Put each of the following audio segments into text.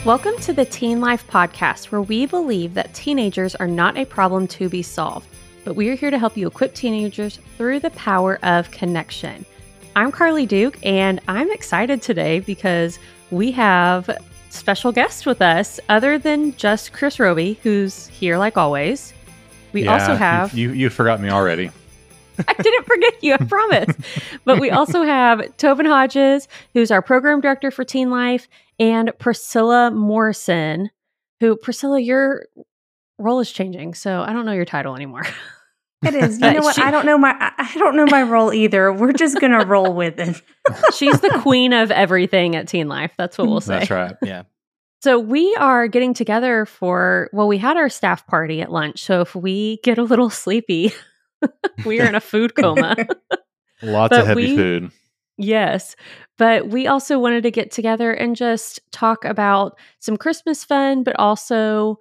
Welcome to the Teen Life Podcast, where we believe that teenagers are not a problem to be solved, but we are here to help you equip teenagers through the power of connection. I'm Carly Duke, and I'm excited today because we have special guests with us other than just Chris Roby, who's here like always. We also have... You forgot me already. I didn't forget you, I promise. But we also have Tobin Hodges, who's our program director for Teen Life, and Priscilla Morrison, who, Priscilla, your role is changing, so I don't know your title anymore. It is. You know what? I don't know my role either. We're just going to roll with it. She's the queen of everything at Teen Life. That's what we'll say. That's right. Yeah. So we are getting together we had our staff party at lunch. So if we get a little sleepy, we are in a food coma. Lots of heavy food. Yes. But we also wanted to get together and just talk about some Christmas fun, but also,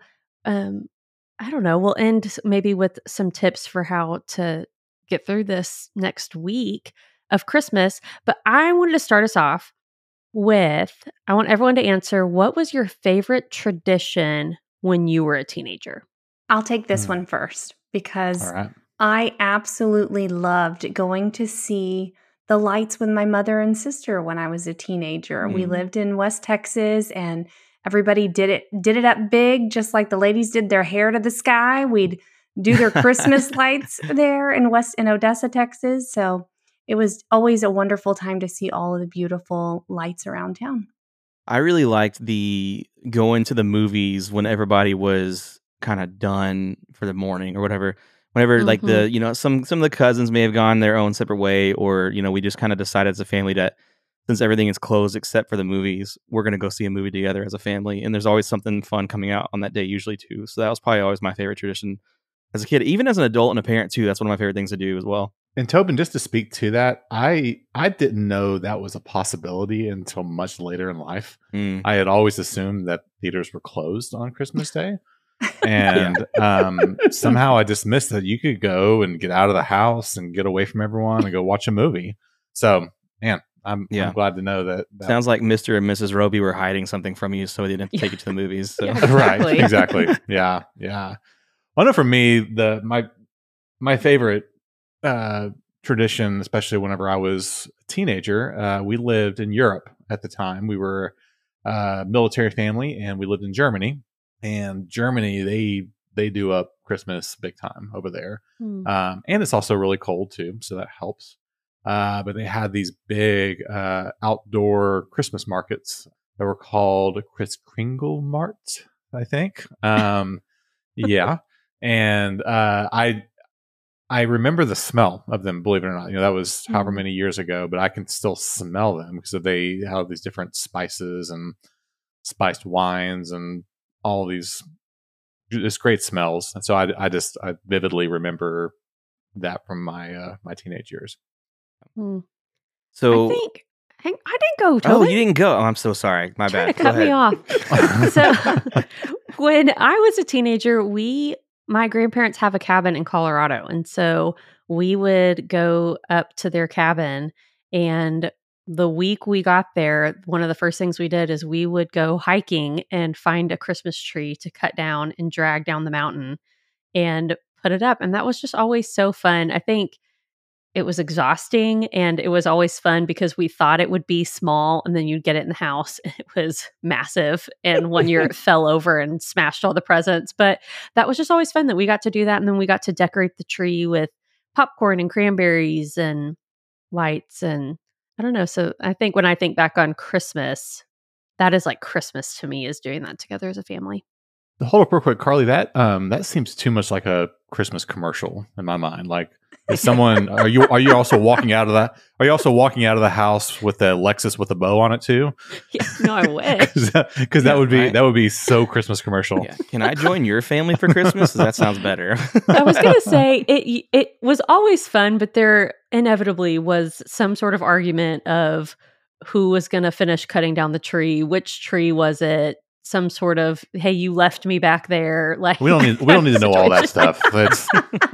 I don't know, we'll end maybe with some tips for how to get through this next week of Christmas. But I wanted to start us off with, I want everyone to answer, what was your favorite tradition when you were a teenager? I'll take this one first because I absolutely loved going to see the lights with my mother and sister when I was a teenager. We lived in West Texas and everybody did it up big, just like the ladies did their hair to the sky. We'd do their Christmas lights there in Odessa, Texas. So it was always a wonderful time to see all of the beautiful lights around town. I really liked the going to the movies when everybody was kind of done for the morning or whatever. Whenever like some of the cousins may have gone their own separate way, or we just kind of decided as a family that since everything is closed except for the movies, we're going to go see a movie together as a family. And there's always something fun coming out on that day usually too. So that was probably always my favorite tradition as a kid, even as an adult and a parent too. That's one of my favorite things to do as well. And Tobin, just to speak to that, I didn't know that was a possibility until much later in life. I had always assumed that theaters were closed on Christmas Day. And somehow I just missed that you could go and get out of the house and get away from everyone and go watch a movie. So, man, I'm glad to know that. Sounds like Mr. and Mrs. Roby were hiding something from you, so they didn't take you to the movies. So. Yeah, exactly. Right, exactly. Yeah. I know for me, my favorite tradition, especially whenever I was a teenager, we lived in Europe at the time. We were a military family, and we lived in Germany. And Germany, they do up Christmas big time over there. And it's also really cold too, so that helps. But they had these big outdoor Christmas markets that were called Kris Kringle Mart, I think. Yeah. And I remember the smell of them, believe it or not. That was however many years ago, but I can still smell them because they have these different spices and spiced wines and all these just great smells. And so I vividly remember that from my my teenage years. So I didn't go. Tobin. Oh, you didn't go. Oh, I'm so sorry. My bad. To cut me off. So when I was a teenager, my grandparents have a cabin in Colorado. And so we would go up to their cabin, and the week we got there, one of the first things we did is we would go hiking and find a Christmas tree to cut down and drag down the mountain and put it up. And that was just always so fun. I think it was exhausting, and it was always fun because we thought it would be small, and then you'd get it in the house and it was massive. And one year it fell over and smashed all the presents. But that was just always fun that we got to do that. And then we got to decorate the tree with popcorn and cranberries and lights, and I don't know. So I think when I think back on Christmas, that is like Christmas to me, is doing that together as a family. Hold up real quick, Carly. That seems too much like a Christmas commercial in my mind. Like, is someone are you also walking out of that? Are you also walking out of the house with a Lexus with a bow on it too? Yeah, no, I wish. Because that would be so Christmas commercial. Yeah. Can I join your family for Christmas? That sounds better. I was gonna say it was always fun, but there inevitably was some sort of argument of who was going to finish cutting down the tree, which tree was it, some sort of, hey, you left me back there. Like, we don't need to know all that stuff. It's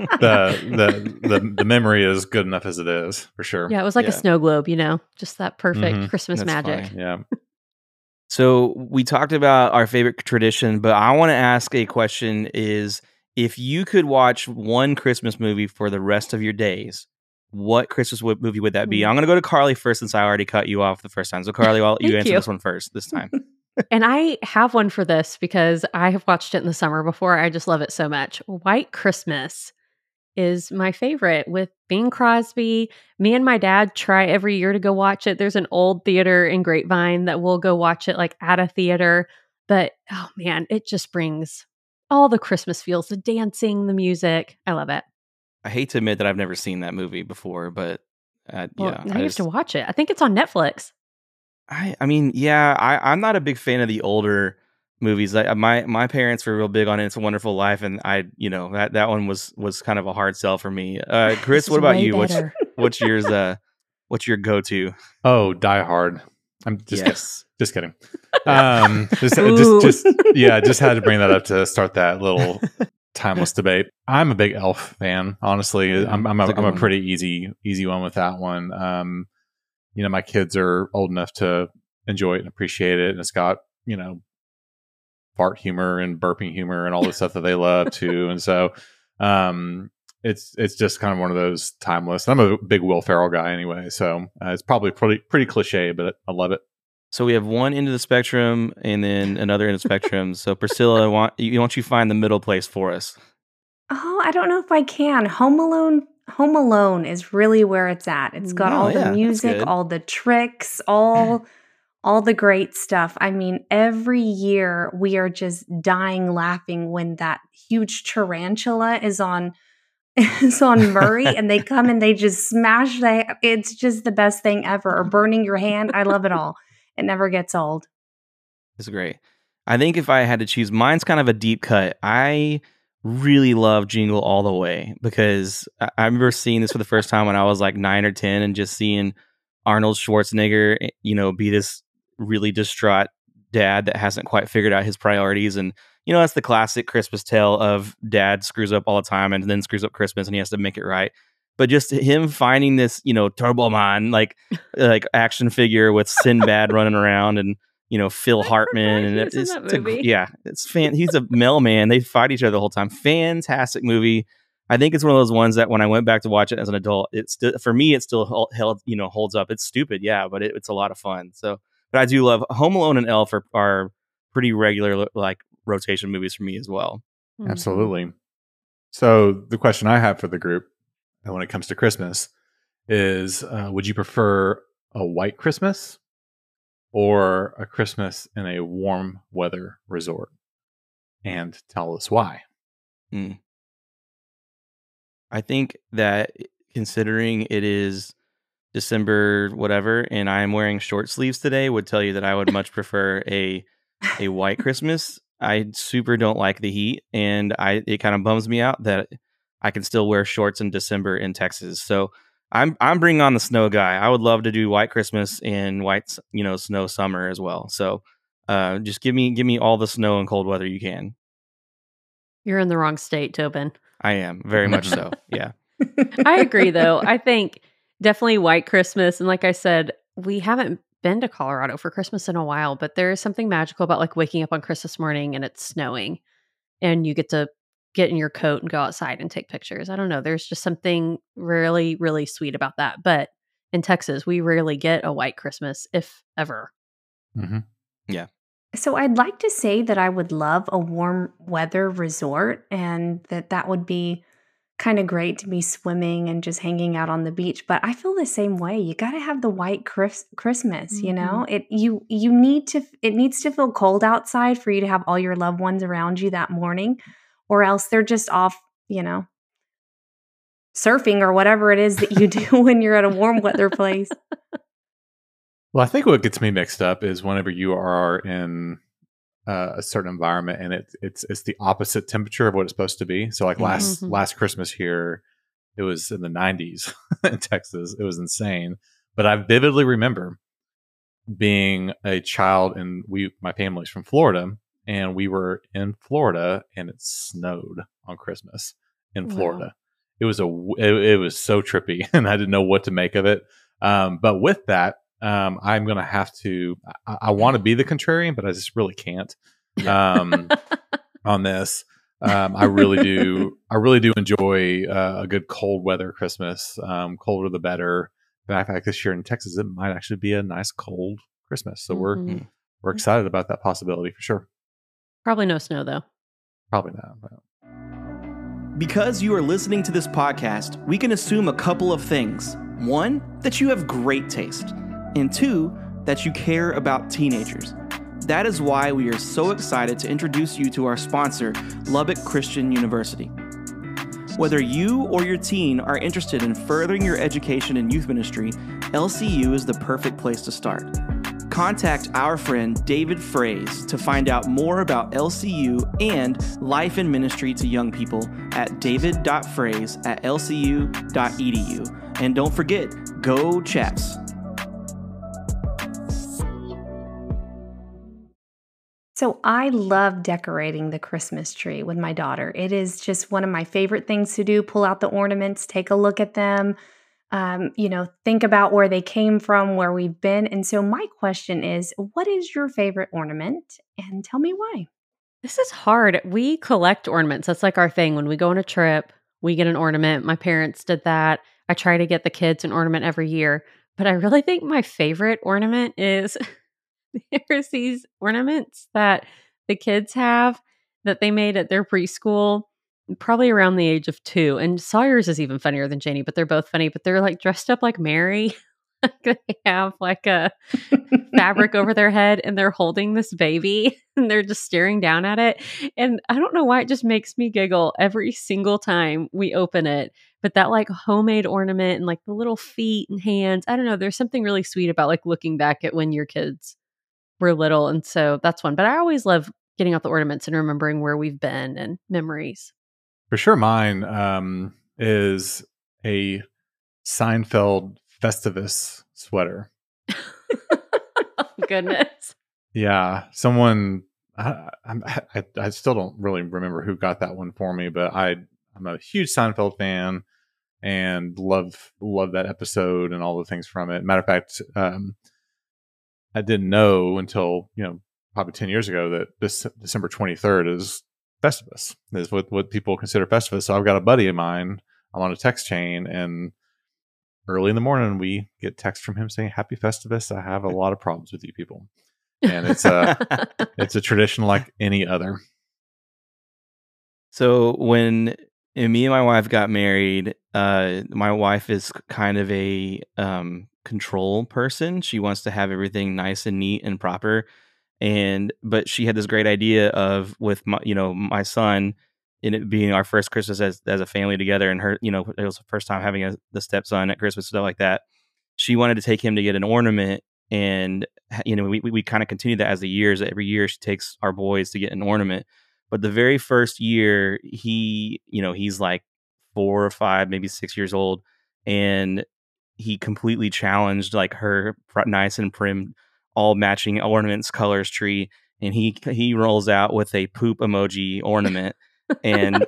the memory is good enough as it is, for sure. Yeah, it was like a snow globe, just that perfect Christmas That's magic. funny. Yeah. So we talked about our favorite tradition, but I want to ask a question is if you could watch one Christmas movie for the rest of your days, what Christmas movie would that be? I'm going to go to Carly first since I already cut you off the first time. So Carly, I'll let you answer this one first this time. And I have one for this because I have watched it in the summer before. I just love it so much. White Christmas is my favorite with Bing Crosby. Me and my dad try every year to go watch it. There's an old theater in Grapevine that we'll go watch it like at a theater. But oh man, it just brings all the Christmas feels, the dancing, the music. I love it. I hate to admit that I've never seen that movie before, but now you have to watch it. I think it's on Netflix. I mean, yeah, I'm not a big fan of the older movies. My parents were real big on It's a Wonderful Life, and that one was kind of a hard sell for me. Chris, what about you? What's yours? What's your go-to? Oh, Die Hard. I'm just just kidding. Just had to bring that up to start that little timeless debate. I'm a big Elf fan, honestly. I'm a pretty easy one with that one. My kids are old enough to enjoy it and appreciate it, and it's got fart humor and burping humor and all the stuff that they love too. And so it's just kind of one of those timeless. I'm a big Will Ferrell guy anyway, so it's probably pretty cliche, but I love it. So we have one end of the spectrum and then another end of the spectrum. So Priscilla, why don't you find the middle place for us? Oh, I don't know if I can. Home Alone is really where it's at. It's got all the music, all the tricks, all the great stuff. I mean, every year we are just dying laughing when that huge tarantula is on Murray and they come and they just smash it's just the best thing ever. Or burning your hand. I love it all. It never gets old. It's great. I think if I had to choose, mine's kind of a deep cut. I really love Jingle All the Way because I remember seeing this for the first time when I was like 9 or 10 and just seeing Arnold Schwarzenegger, be this really distraught dad that hasn't quite figured out his priorities. And, that's the classic Christmas tale of dad screws up all the time and then screws up Christmas and he has to make it right. But just him finding this, Turbo Man, like action figure with Sinbad running around and, Phil Hartman. And he's a mailman. They fight each other the whole time. Fantastic movie. I think it's one of those ones that when I went back to watch it as an adult, for me, it still holds up. It's stupid. Yeah, but it's a lot of fun. So, but I do love Home Alone and Elf are pretty regular, like rotation movies for me as well. Absolutely. So the question I have for the group when it comes to Christmas is, would you prefer a white Christmas or a Christmas in a warm weather resort? And tell us why. I think that considering it is December whatever and I am wearing short sleeves today would tell you that I would much prefer a white Christmas. I super don't like the heat, and it kind of bums me out that I can still wear shorts in December in Texas. So I'm bringing on the snow guy. I would love to do white Christmas and white snow summer as well. So just give me all the snow and cold weather you can. You're in the wrong state, Tobin. I am very much so. Yeah. I agree though. I think definitely white Christmas, and like I said, we haven't been to Colorado for Christmas in a while, but there is something magical about like waking up on Christmas morning and it's snowing and you get to get in your coat and go outside and take pictures. I don't know. There's just something really, really sweet about that. But in Texas, we rarely get a white Christmas, if ever. Mm-hmm. Yeah. So I'd like to say that I would love a warm weather resort and that would be kind of great to be swimming and just hanging out on the beach, but I feel the same way. You got to have the white Christmas, it needs to feel cold outside for you to have all your loved ones around you that morning, or else they're just off, surfing or whatever it is that you do when you're at a warm weather place. Well, I think what gets me mixed up is whenever you are in a certain environment and it's the opposite temperature of what it's supposed to be. So like last Christmas here, it was in the 90s in Texas. It was insane. But I vividly remember being a child and my family's from Florida and we were in Florida and it snowed on Christmas in Florida. It was it was so trippy and I didn't know what to make of it. But with that, I'm going to have to. I want to be the contrarian, but I just really can't on this. I really do. I really do enjoy a good cold weather Christmas. Colder the better. In fact, this year in Texas, it might actually be a nice cold Christmas. So we're excited about that possibility for sure. Probably no snow though. Probably not. Because you are listening to this podcast, we can assume a couple of things. One, that you have great taste. And two, that you care about teenagers. That is why we are so excited to introduce you to our sponsor, Lubbock Christian University. Whether you or your teen are interested in furthering your education in youth ministry, LCU is the perfect place to start. Contact our friend David Fraze to find out more about LCU and life in ministry to young people at david.fraze@lcu.edu. And don't forget, go Chaps! So I love decorating the Christmas tree with my daughter. It is just one of my favorite things to do. Pull out the ornaments, take a look at them, think about where they came from, where we've been. And so my question is, what is your favorite ornament? And tell me why. This is hard. We collect ornaments. That's like our thing. When we go on a trip, we get an ornament. My parents did that. I try to get the kids an ornament every year. But I really think my favorite ornament is there's these ornaments that the kids have that they made at their preschool, probably around the age of 2. And Sawyer's is even funnier than Janie, but they're both funny. But they're like dressed up like Mary. They have like a fabric over their head and they're holding this baby and they're just staring down at it. And I don't know why it just makes me giggle every single time we open it. But that like homemade ornament and like the little feet and hands, I don't know. There's something really sweet about like looking back at when your kids were little. And so that's one. But I always love getting out the ornaments and remembering where we've been and memories. For sure. Mine is a Seinfeld Festivus sweater. Oh, goodness. Yeah. Someone, I still don't really remember who got that one for me, but I'm a huge Seinfeld fan and love that episode and all the things from it. Matter of fact, I didn't know until, probably 10 years ago that this December 23rd is Festivus, is what people consider Festivus. So I've got a buddy of mine, I'm on a text chain, and early in the morning we get text from him saying, "Happy Festivus. I have a lot of problems with you people." And it's a tradition like any other. So when me and my wife got married, my wife is kind of a control person. She wants to have everything nice and neat and proper. But she had this great idea of with my son, in it being our first Christmas as a family together, and her, it was the first time having the stepson at Christmas, stuff like that. She wanted to take him to get an ornament, and we kind of continued that as the years. Every year she takes our boys to get an ornament. But the very first year, he's like 4 or 5, maybe 6 years old, and he completely challenged like her nice and prim, all matching ornaments, colors tree, and he rolls out with a poop emoji ornament, and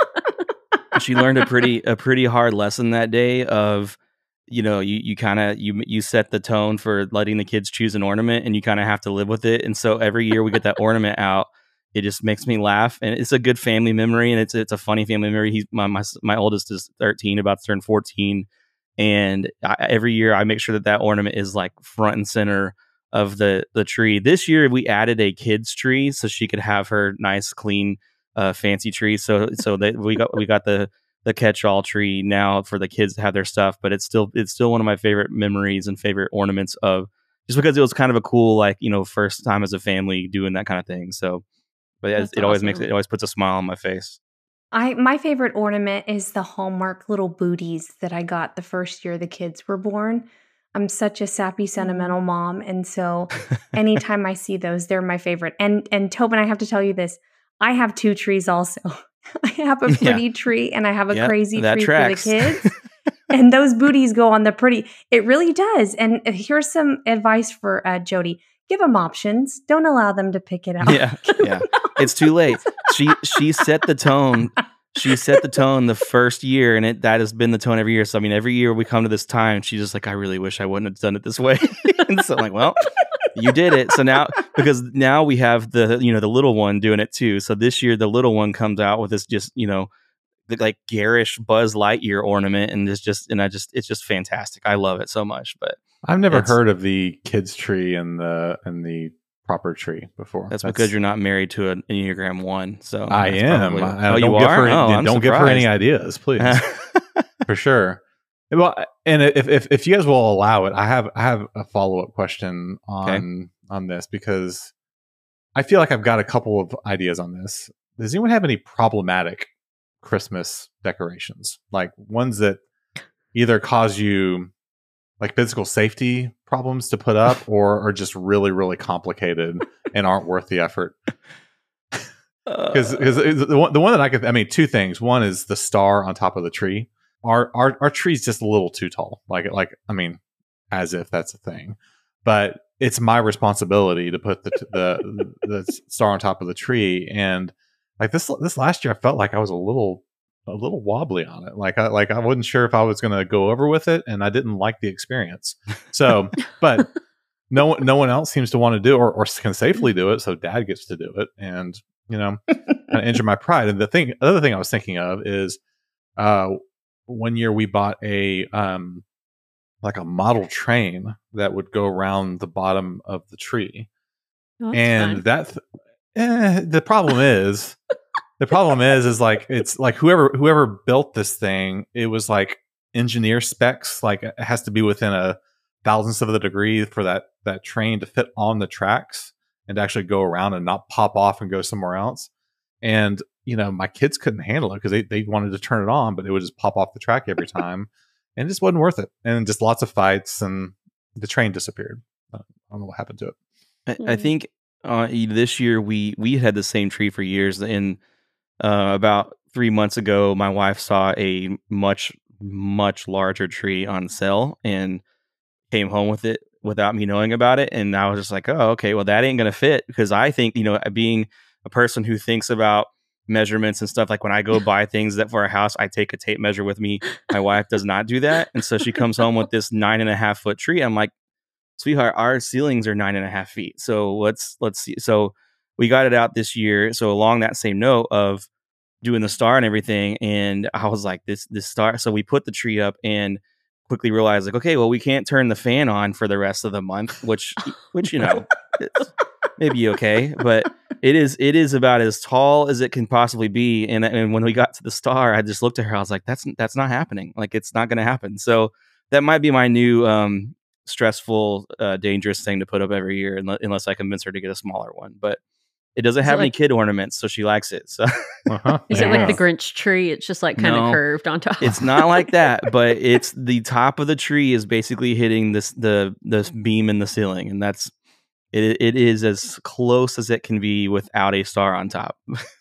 she learned a pretty hard lesson that day of, you kind of you set the tone for letting the kids choose an ornament, and you kind of have to live with it. And so every year we get that ornament out, it just makes me laugh, and it's a good family memory, and it's a funny family memory. He's my oldest is 13, about to turn 14, and every year I make sure that ornament is like front and center of the tree. This year we added a kids tree so she could have her nice, clean, fancy tree. So that we got the catch-all tree now for the kids to have their stuff. But it's still one of my favorite memories and favorite ornaments, of just because it was kind of a cool, first time as a family doing that kind of thing. So, but it always puts a smile on my face. My favorite ornament is the Hallmark little booties that I got the first year the kids were born. I'm such a sappy, sentimental mom, and so anytime I see those, they're my favorite. And Tobin, I have to tell you this: I have 2 trees also. I have a pretty tree, and I have a crazy tree tracks. for the kids. And those booties go on the pretty. It really does. And here's some advice for Jody: give them options. Don't allow them to pick it out. Yeah. It's too late. She set the tone. she set the tone the first year, and that has been the tone every year. So I mean, every year we come to this time, she's just like, I really wish I wouldn't have done it this way. And so I'm like, well, you did it. So now, because now we have the little one doing it too. So this year the little one comes out with this just like garish Buzz Lightyear ornament, and it's just fantastic. I love it so much. But I've never heard of the kids tree and the proper tree before. That's because you're not married to an Enneagram 1. So I am. Oh, you are? Don't give her any ideas, please. For sure. Well, and if you guys will allow it, I have a follow-up question on this, because I feel like I've got a couple of ideas on this. Does anyone have any problematic Christmas decorations, like ones that either cause you like physical safety problems to put up, or are just really, really complicated and aren't worth the effort? Because the one that I mean, two things. One is the star on top of the tree. Our tree's just a little too tall. I mean, as if that's a thing, but it's my responsibility to put the star on top of the tree. And like this last year, I felt like I was a little wobbly on it. Like I wasn't sure if I was going to go over with it, and I didn't like the experience. So, but no one else seems to want to do or can safely do it. So Dad gets to do it, and kind of injure my pride. And the other thing I was thinking of is, one year we bought a like a model train that would go around the bottom of the tree. Oh, and the problem is like, it's like whoever built this thing, it was like engineer specs, like it has to be within a thousandth of a degree for that train to fit on the tracks and to actually go around and not pop off and go somewhere else. And my kids couldn't handle it because they wanted to turn it on, but it would just pop off the track every time, and it just wasn't worth it. And just lots of fights, and the train disappeared. I don't know what happened to it. I think this year we had the same tree for years. And about 3 months ago, my wife saw a much, much larger tree on sale and came home with it without me knowing about it. And I was just like, oh, okay, well, that ain't going to fit. Because I think, being a person who thinks about measurements and stuff, like when I go buy things that for a house, I take a tape measure with me. My wife does not do that. And so she comes home with this 9.5 foot tree. I'm like, sweetheart, our ceilings are 9.5 feet. So let's see. So we got it out this year. So along that same note of doing the star and everything. And I was like, this star. So we put the tree up and quickly realized, like, okay, well, we can't turn the fan on for the rest of the month, which it's maybe okay, but it is about as tall as it can possibly be. And when we got to the star, I just looked at her. I was like, that's not happening. Like, it's not going to happen. So that might be my new stressful, dangerous thing to put up every year, unless I convince her to get a smaller one. But it doesn't have any kid ornaments, so she likes it. So is it like the Grinch tree? It's just like kind of curved on top. It's not like that, but it's the top of the tree is basically hitting the beam in the ceiling, and that's it is as close as it can be without a star on top.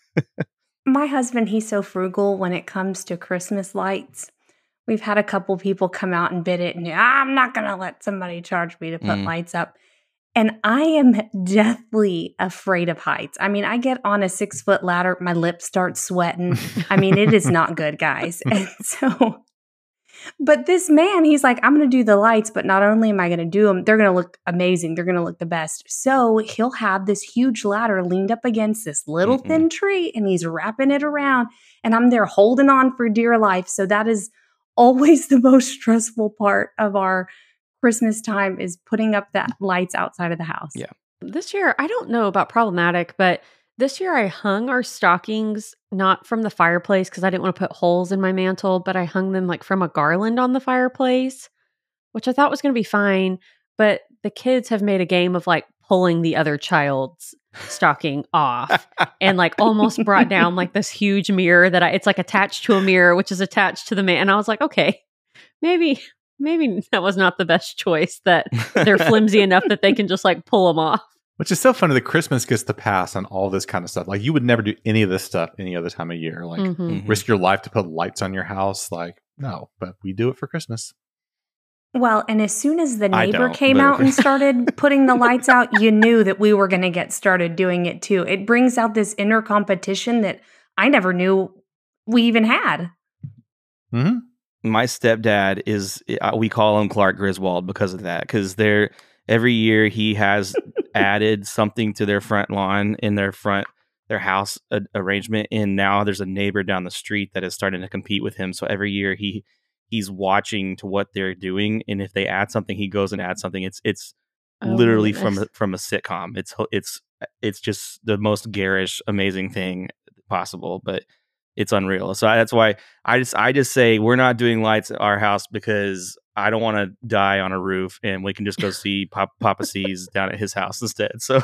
My husband, he's so frugal when it comes to Christmas lights. We've had a couple people come out and bid it, and I'm not going to let somebody charge me to put lights up. And I am deathly afraid of heights. I mean, I get on a 6-foot ladder, my lips start sweating. I mean, it is not good, guys. And so, but this man, he's like, I'm going to do the lights, but not only am I going to do them, they're going to look amazing. They're going to look the best. So he'll have this huge ladder leaned up against this little thin tree, and he's wrapping it around, and I'm there holding on for dear life. So that is always the most stressful part of our Christmas time, is putting up that lights outside of the house. Yeah. This year, I don't know about problematic, but this year I hung our stockings not from the fireplace because I didn't want to put holes in my mantle, but I hung them like from a garland on the fireplace, which I thought was going to be fine. But the kids have made a game of like pulling the other child's stocking off and like almost brought down like this huge mirror that it's like attached to a mirror, which is attached to the man. And I was like, okay, maybe that was not the best choice, that they're flimsy enough that they can just like pull them off. Which is so funny that Christmas gets the pass on all this kind of stuff. Like, you would never do any of this stuff any other time of year. Like, risk your life to put lights on your house. Like, no, but we do it for Christmas. Well, and as soon as the neighbor came out and started putting the lights out, you knew that we were going to get started doing it too. It brings out this inner competition that I never knew we even had. Mm-hmm. My stepdad is, we call him Clark Griswold because of that, because every year he has added something to their front lawn in their house arrangement, and now there's a neighbor down the street that is starting to compete with him. So every year he's watching to what they're doing, and if they add something, he goes and adds something. It's literally from a sitcom. It's just the most garish, amazing thing possible, but it's unreal. So that's why I just say we're not doing lights at our house, because I don't want to die on a roof, and we can just go see Papa C's down at his house instead. So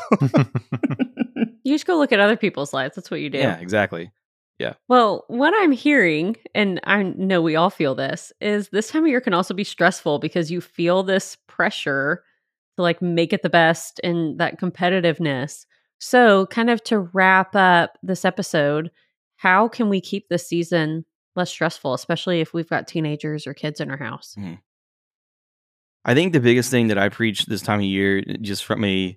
you just go look at other people's lights. That's what you do. Yeah, exactly. Yeah. Well, what I'm hearing, and I know we all feel this time of year can also be stressful, because you feel this pressure to like make it the best and that competitiveness. So kind of to wrap up this episode, how can we keep this season less stressful, especially if we've got teenagers or kids in our house? Mm-hmm. I think the biggest thing that I preach this time of year, just for me,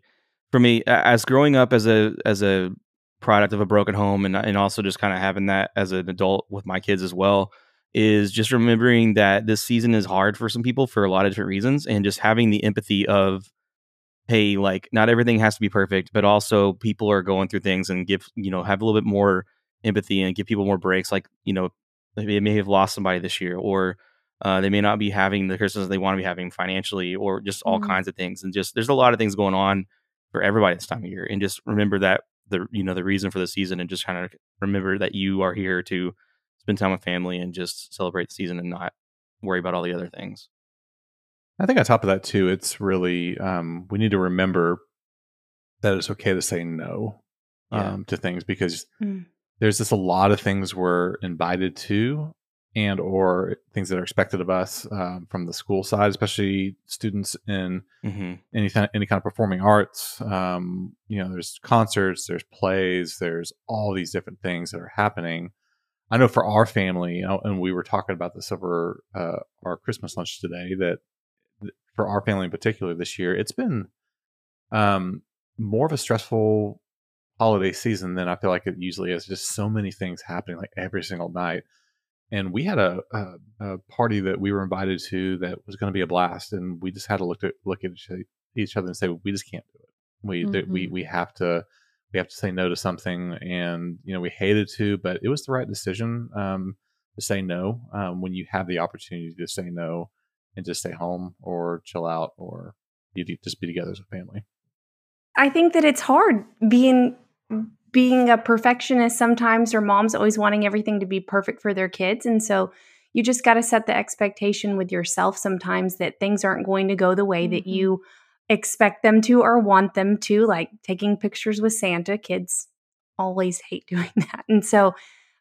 as growing up as a product of a broken home, and also just kind of having that as an adult with my kids as well, is just remembering that this season is hard for some people for a lot of different reasons, and just having the empathy of, hey, like, not everything has to be perfect, but also people are going through things, and have a little bit more empathy and give people more breaks. Like, they may have lost somebody this year, or they may not be having the Christmas they want to be having financially, or just all kinds of things. And just, there's a lot of things going on for everybody this time of year. And just remember that the reason for the season, and just kind of remember that you are here to spend time with family and just celebrate the season and not worry about all the other things. I think on top of that too, it's really, we need to remember that it's okay to say no to things, because there's just a lot of things we're invited to, and or things that are expected of us from the school side, especially students in any kind of performing arts. There's concerts, there's plays, there's all these different things that are happening. I know for our family, and we were talking about this over our Christmas lunch today, that for our family in particular this year, it's been more of a stressful holiday season than I feel like it usually is. Just so many things happening like every single night. And we had a party that we were invited to that was going to be a blast, and we just had to look at each other and say, we just can't do it. We have to say no to something, and we hated to, but it was the right decision to say no when you have the opportunity to say no and just stay home or chill out or just be together as a family. I think that it's hard being a perfectionist sometimes, or moms always wanting everything to be perfect for their kids. And so you just got to set the expectation with yourself sometimes that things aren't going to go the way that you expect them to or want them to, like taking pictures with Santa. Kids always hate doing that. And so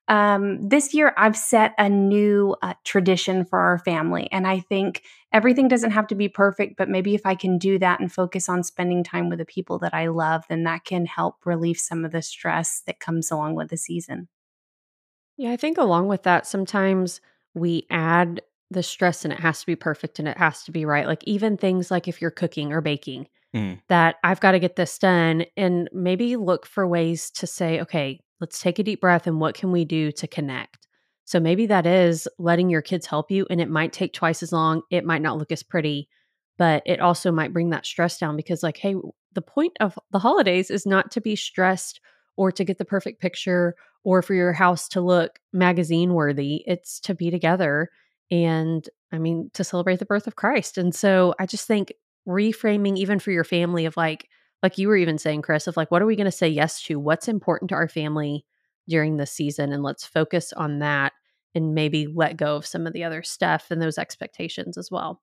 this year I've set a new tradition for our family. And I think everything doesn't have to be perfect, but maybe if I can do that and focus on spending time with the people that I love, then that can help relieve some of the stress that comes along with the season. Yeah, I think along with that, sometimes we add the stress and it has to be perfect and it has to be right. Like even things like if you're cooking or baking, that I've got to get this done, and maybe look for ways to say, okay, let's take a deep breath and what can we do to connect? So maybe that is letting your kids help you, and it might take twice as long. It might not look as pretty, but it also might bring that stress down, because like, hey, the point of the holidays is not to be stressed or to get the perfect picture or for your house to look magazine worthy. It's to be together and to celebrate the birth of Christ. And so I just think reframing even for your family of like you were even saying, Chris, of like, what are we going to say yes to? What's important to our family during this season? And let's focus on that and maybe let go of some of the other stuff and those expectations as well.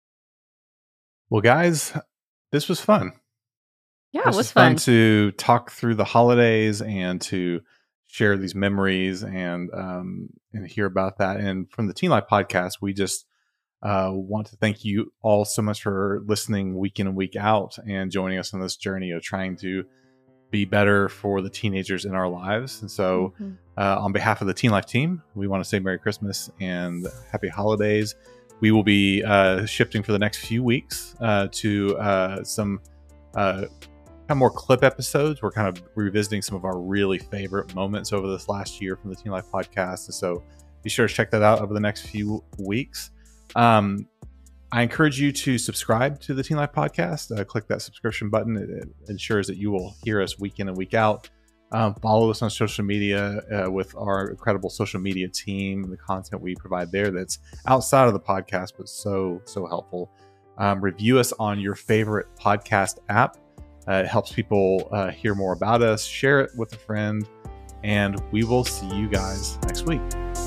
Well, guys, this was fun. Yeah, it was fun to talk through the holidays and to share these memories and hear about that. And from the Teen Life podcast, we just want to thank you all so much for listening week in and week out and joining us on this journey of trying to be better for the teenagers in our lives. And so on behalf of the Teen Life team, we want to say Merry Christmas and Happy Holidays. We will be shifting for the next few weeks to some of more clip episodes. We're kind of revisiting some of our really favorite moments over this last year from the Teen Life podcast. And so be sure to check that out over the next few weeks. I encourage you to subscribe to the Teen Life podcast. Click that subscription button. It ensures that you will hear us week in and week out. Follow us on social media with our incredible social media team and the content we provide there that's outside of the podcast, but so helpful. Review us on your favorite podcast app. It helps people hear more about us. Share it with a friend, and we will see you guys next week.